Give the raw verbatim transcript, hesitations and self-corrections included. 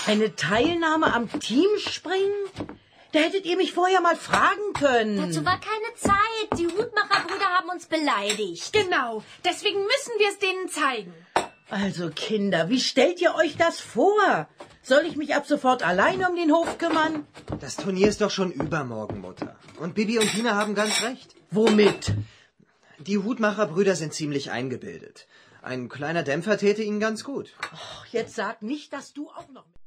Eine Teilnahme am Teamspringen? Da hättet ihr mich vorher mal fragen können. Dazu war keine Zeit. Die Hutmacherbrüder haben uns beleidigt. Genau, deswegen müssen wir es denen zeigen. Also Kinder, wie stellt ihr euch das vor? Soll ich mich ab sofort alleine um den Hof kümmern? Das Turnier ist doch schon übermorgen, Mutter. Und Bibi und Tina haben ganz recht. Womit? Die Hutmacherbrüder sind ziemlich eingebildet. Ein kleiner Dämpfer täte ihnen ganz gut. Och, jetzt sag nicht, dass du auch noch...